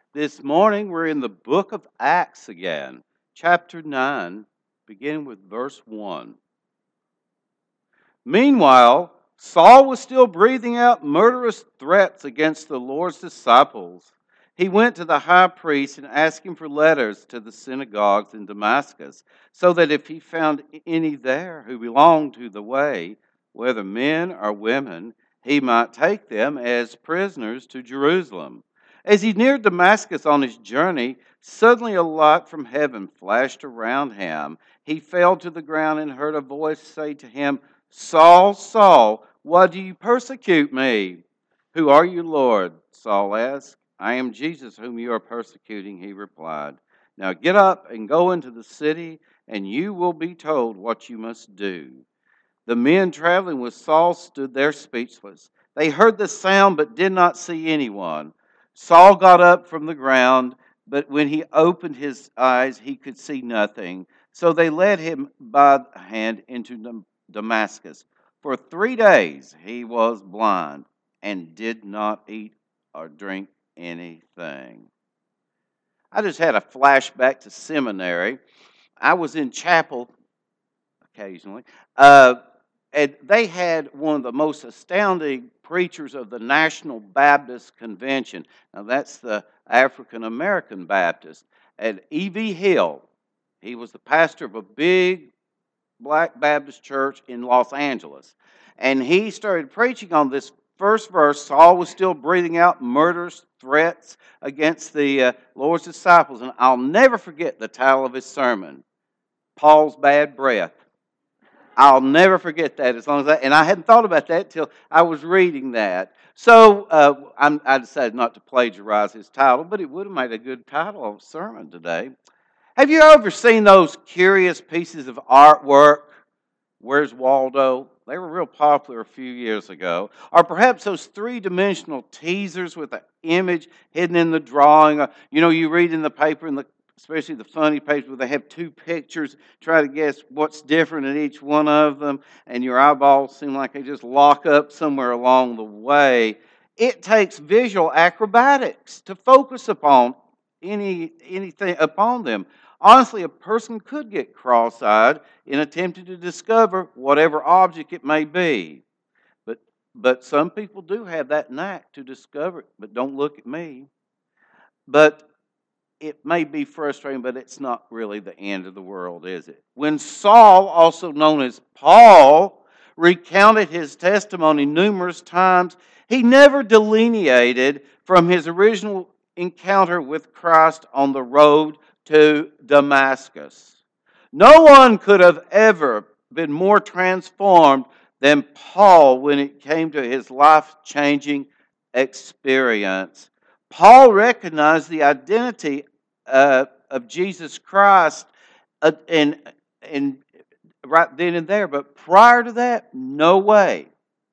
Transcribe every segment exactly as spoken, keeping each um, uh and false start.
This morning we're in the book of Acts again, chapter nine, beginning with verse one. Meanwhile, Saul was still breathing out murderous threats against the Lord's disciples. He went to the high priest and asked him for letters to the synagogues in Damascus, so that if he found any there who belonged to the way, whether men or women, he might take them as prisoners to Jerusalem. As he neared Damascus on his journey, suddenly a light from heaven flashed around him. He fell to the ground and heard a voice say to him, "Saul, Saul, why do you persecute me?" "Who are you, Lord?" Saul asked. "I am Jesus whom you are persecuting," he replied. "Now get up and go into the city, and you will be told what you must do." The men traveling with Saul stood there speechless. They heard the sound but did not see anyone. Saul got up from the ground, but when he opened his eyes, he could see nothing. So they led him by the hand into Damascus. For three days he was blind and did not eat or drink anything. I just had a flashback to seminary. I was in chapel occasionally. Uh, and they had one of the most astounding preachers of the National Baptist Convention. Now, that's the African American Baptist. And E V. Hill, he was the pastor of a big Black Baptist church in Los Angeles. And he started preaching on this first verse. Saul was still breathing out murderous threats against the uh, Lord's disciples. And I'll never forget the title of his sermon, Paul's Bad Breath. I'll never forget that as long as I, and I hadn't thought about that till I was reading that. So uh, I'm, I decided not to plagiarize his title, but it would have made a good title of a sermon today. Have you ever seen those curious pieces of artwork? Where's Waldo? They were real popular a few years ago. Or perhaps those three-dimensional teasers with an image hidden in the drawing. You know, you read in the paper, in the, especially the funny pages, where they have two pictures, try to guess what's different in each one of them, and your eyeballs seem like they just lock up somewhere along the way. It takes visual acrobatics to focus upon any anything upon them. Honestly, a person could get cross-eyed in attempting to discover whatever object it may be. But, but some people do have that knack to discover it. But don't look at me. But it may be frustrating, but it's not really the end of the world, is it? When Saul, also known as Paul, recounted his testimony numerous times, he never delineated from his original encounter with Christ on the road to Damascus. No one could have ever been more transformed than Paul when it came to his life-changing experience. Paul recognized the identity uh, of Jesus Christ uh, and, and right then and there, but prior to that, no way.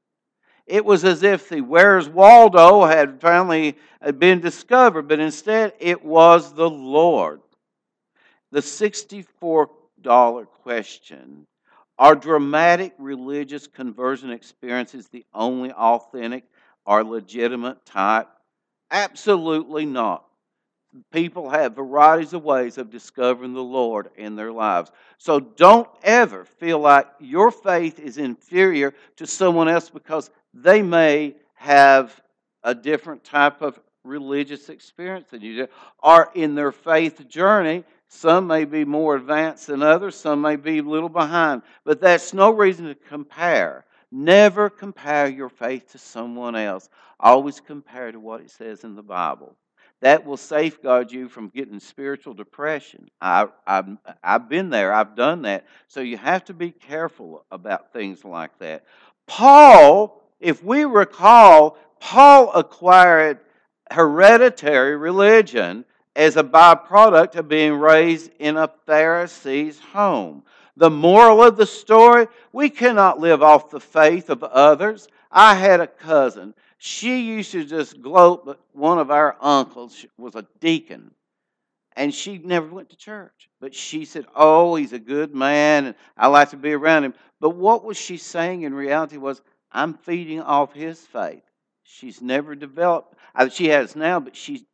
It was as if the Where's Waldo had finally been discovered, but instead it was the Lord. The sixty-four dollars question: are dramatic religious conversion experiences the only authentic or legitimate type? Absolutely not. People have varieties of ways of discovering the Lord in their lives. So don't ever feel like your faith is inferior to someone else because they may have a different type of religious experience than you do. Or in their faith journey, some may be more advanced than others, some may be a little behind. But that's no reason to compare. Never compare your faith to someone else. Always compare to what it says in the Bible. That will safeguard you from getting spiritual depression. I, I've, I've been there. I've done that. So you have to be careful about things like that. Paul, if we recall, Paul acquired hereditary religion as a byproduct of being raised in a Pharisee's home. The moral of the story, we cannot live off the faith of others. I had a cousin. She used to just gloat, but one of our uncles was a deacon. And she never went to church. But she said, "Oh, he's a good man, and I like to be around him." But what was she saying in reality was, I'm feeding off his faith. She's never developed, she has now, but she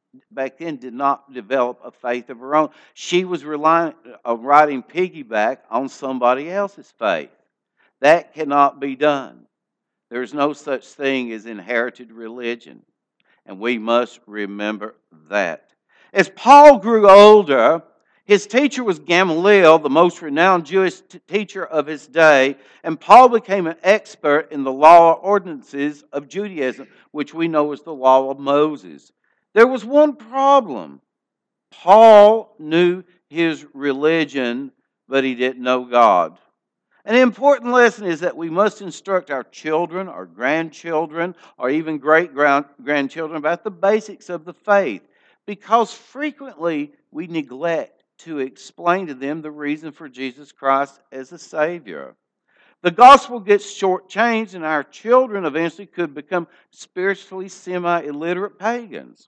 back then did not develop a faith of her own. She was relying, uh, riding piggyback on somebody else's faith. That cannot be done. There's no such thing as inherited religion, and we must remember that. As Paul grew older, his teacher was Gamaliel, the most renowned Jewish t- teacher of his day, and Paul became an expert in the law ordinances of Judaism, which we know as the law of Moses. There was one problem. Paul knew his religion, but he didn't know God. An important lesson is that we must instruct our children, our grandchildren, or even great grandchildren about the basics of the faith, because frequently we neglect to explain to them the reason for Jesus Christ as a Savior. The gospel gets shortchanged, and our children eventually could become spiritually semi-illiterate pagans.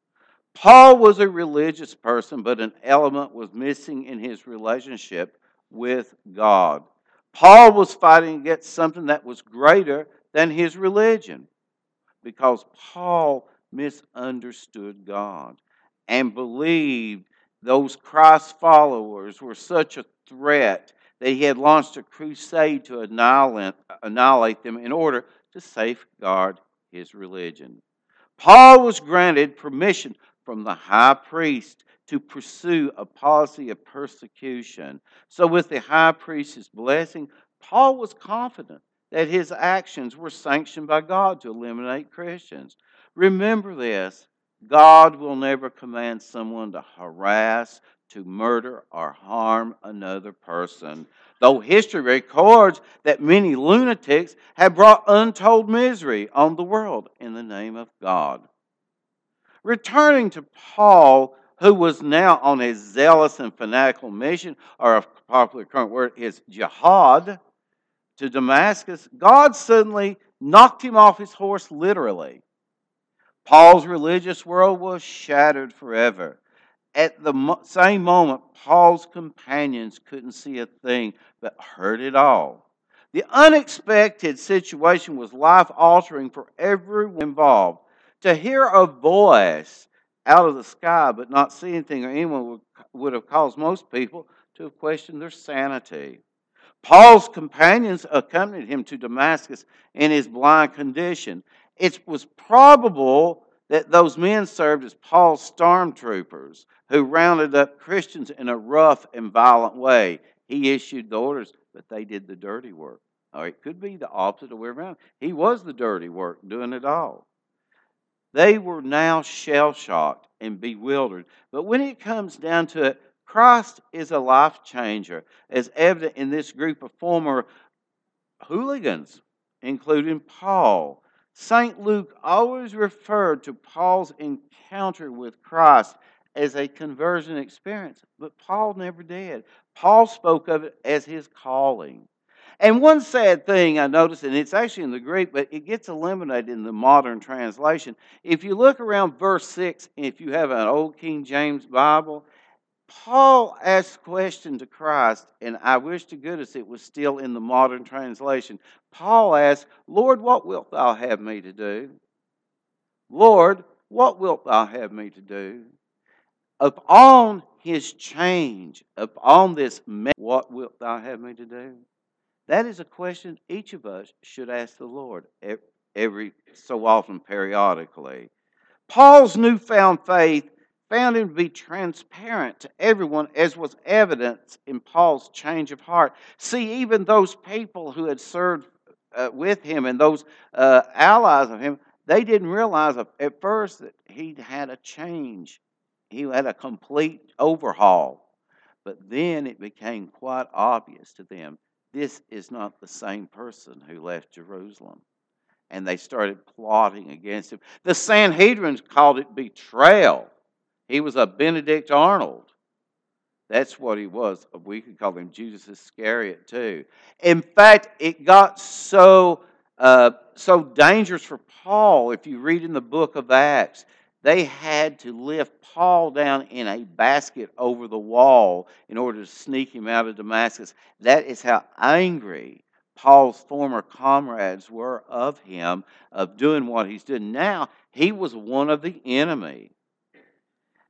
Paul was a religious person, but an element was missing in his relationship with God. Paul was fighting against something that was greater than his religion, because Paul misunderstood God and believed those Christ followers were such a threat that he had launched a crusade to annihilate, annihilate them in order to safeguard his religion. Paul was granted permission from the high priest to pursue a policy of persecution. So, with the high priest's blessing, Paul was confident that his actions were sanctioned by God to eliminate Christians. Remember this: God will never command someone to harass, to murder, or harm another person, though history records that many lunatics have brought untold misery on the world in the name of God. Returning to Paul, who was now on his zealous and fanatical mission, or a popular current word is jihad, to Damascus, God suddenly knocked him off his horse literally. Paul's religious world was shattered forever. At the same moment, Paul's companions couldn't see a thing but heard it all. The unexpected situation was life-altering for everyone involved. To hear a voice out of the sky but not see anything or anyone would, would have caused most people to have questioned their sanity. Paul's companions accompanied him to Damascus in his blind condition. It was probable that those men served as Paul's stormtroopers who rounded up Christians in a rough and violent way. He issued the orders, but they did the dirty work. Or it could be the opposite way around. He was the dirty work, doing it all. They were now shell-shocked and bewildered. But when it comes down to it, Christ is a life changer, as evident in this group of former hooligans, including Paul. Saint Luke always referred to Paul's encounter with Christ as a conversion experience, but Paul never did. Paul spoke of it as his calling. And one sad thing I noticed, and it's actually in the Greek, but it gets eliminated in the modern translation. If you look around verse six, if you have an old King James Bible, Paul asked a question to Christ, and I wish to goodness it was still in the modern translation. Paul asked, Lord, what wilt thou have me to do? Lord, what wilt thou have me to do? Upon his change, upon this, what wilt thou have me to do? That is a question each of us should ask the Lord every so often, periodically. Paul's newfound faith found him to be transparent to everyone, as was evidence in Paul's change of heart. See, even those people who had served uh, with him and those uh, allies of him, they didn't realize at first that he'd had a change. He had a complete overhaul. But then it became quite obvious to them, this is not the same person who left Jerusalem. And they started plotting against him. The Sanhedrin called it betrayal. He was a Benedict Arnold. That's what he was. We could call him Judas Iscariot too. In fact, it got so uh, so dangerous for Paul. If you read in the book of Acts, they had to lift Paul down in a basket over the wall in order to sneak him out of Damascus. That is how angry Paul's former comrades were of him, of doing what he's doing. Now, he was one of the enemy.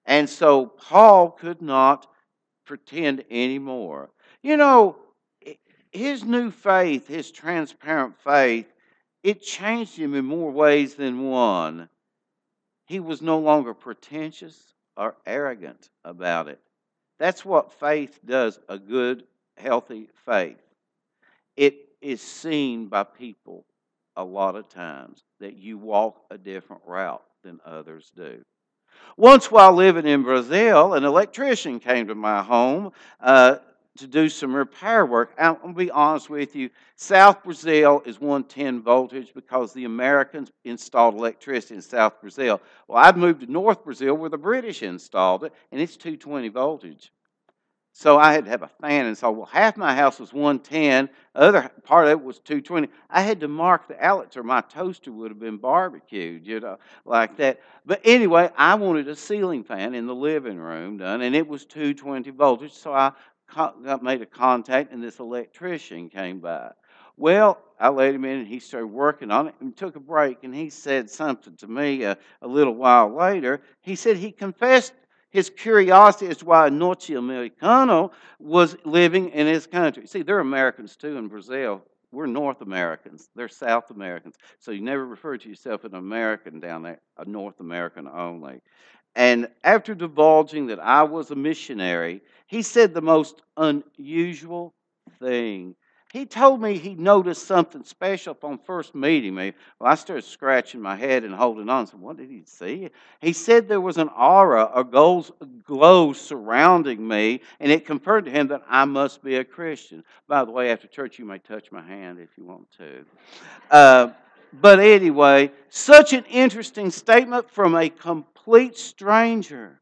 And so Paul could not pretend anymore. You know, his new faith, his transparent faith, it changed him in more ways than one. He was no longer pretentious or arrogant about it. That's what faith does, a good, healthy faith. It is seen by people a lot of times that you walk a different route than others do. Once while living in Brazil, an electrician came to my home uh, to do some repair work. I'm going to be honest with you, South Brazil is one ten voltage because the Americans installed electricity in South Brazil. Well, I'd moved to North Brazil where the British installed it, and it's two twenty voltage. So I had to have a fan installed. Well, half my house was one ten, the other part of it was two twenty. I had to mark the outlets or my toaster would have been barbecued, you know, like that. But anyway, I wanted a ceiling fan in the living room done, and it was two twenty voltage. So I got made a contact, and this electrician came by. Well, I let him in, and he started working on it and took a break, and he said something to me a, a little while later. He said he confessed his curiosity as to why Norte Americano was living in his country. See, they're Americans too in Brazil. We're North Americans. They're South Americans. So you never refer to yourself as an American down there, a North American only. And after divulging that I was a missionary, he said the most unusual thing. He told me he noticed something special upon first meeting me. Well, I started scratching my head and holding on. So what did he see? He said there was an aura, a glow surrounding me, and it confirmed to him that I must be a Christian. By the way, after church, you may touch my hand if you want to. Uh, but anyway, such an interesting statement from a complete stranger.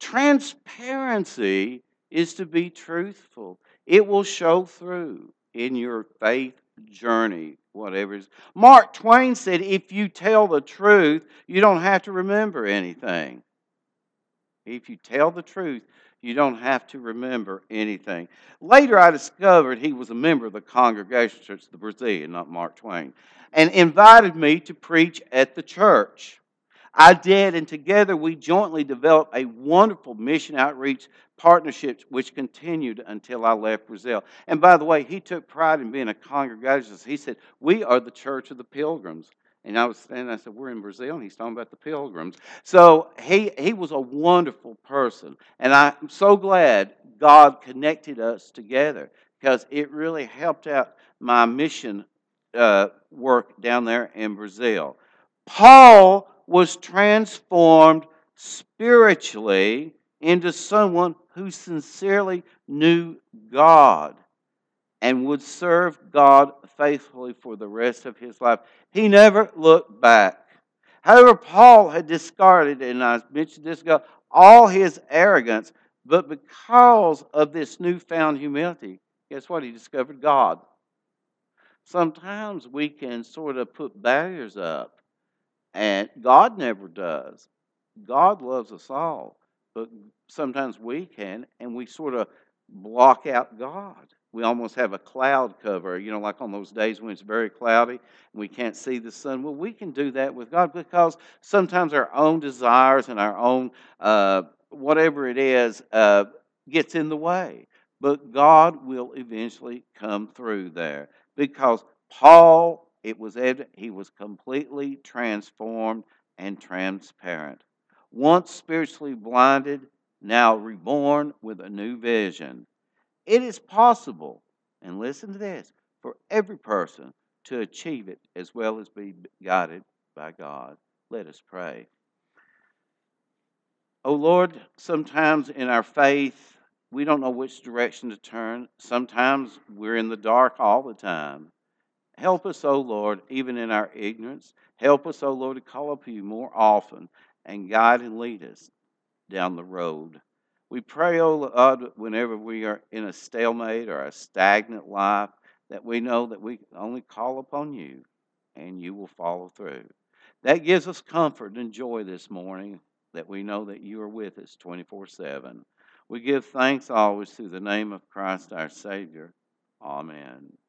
Transparency is to be truthful. It will show through in your faith journey, whatever it is. Mark Twain said, if you tell the truth, you don't have to remember anything. If you tell the truth, you don't have to remember anything. Later, I discovered he was a member of the Congregational Church of the Brazilian, not Mark Twain, and invited me to preach at the church. I did, and together we jointly developed a wonderful mission outreach partnership which continued until I left Brazil. And by the way, he took pride in being a Congregationalist. He said, we are the church of the pilgrims. And I was standing, I said, we're in Brazil, and he's talking about the pilgrims. So he, he was a wonderful person. And I'm so glad God connected us together because it really helped out my mission uh, work down there in Brazil. Paul was transformed spiritually into someone who sincerely knew God and would serve God faithfully for the rest of his life. He never looked back. However, Paul had discarded, and I mentioned this ago, all his arrogance, but because of this newfound humility, guess what? He discovered God. Sometimes we can sort of put barriers up. And God never does. God loves us all. But sometimes we can, and we sort of block out God. We almost have a cloud cover, you know, like on those days when it's very cloudy and we can't see the sun. Well, we can do that with God because sometimes our own desires and our own uh, whatever it is uh, gets in the way. But God will eventually come through there because Paul, it was evident he was completely transformed and transparent. Once spiritually blinded, now reborn with a new vision. It is possible, and listen to this, for every person to achieve it as well as be guided by God. Let us pray. Oh Lord, sometimes in our faith, we don't know which direction to turn. Sometimes we're in the dark all the time. Help us, O Lord, even in our ignorance. Help us, O Lord, to call upon you more often and guide and lead us down the road. We pray, O Lord, whenever we are in a stalemate or a stagnant life, that we know that we only call upon you and you will follow through. That gives us comfort and joy this morning that we know that you are with us twenty-four seven. We give thanks always through the name of Christ our Savior. Amen.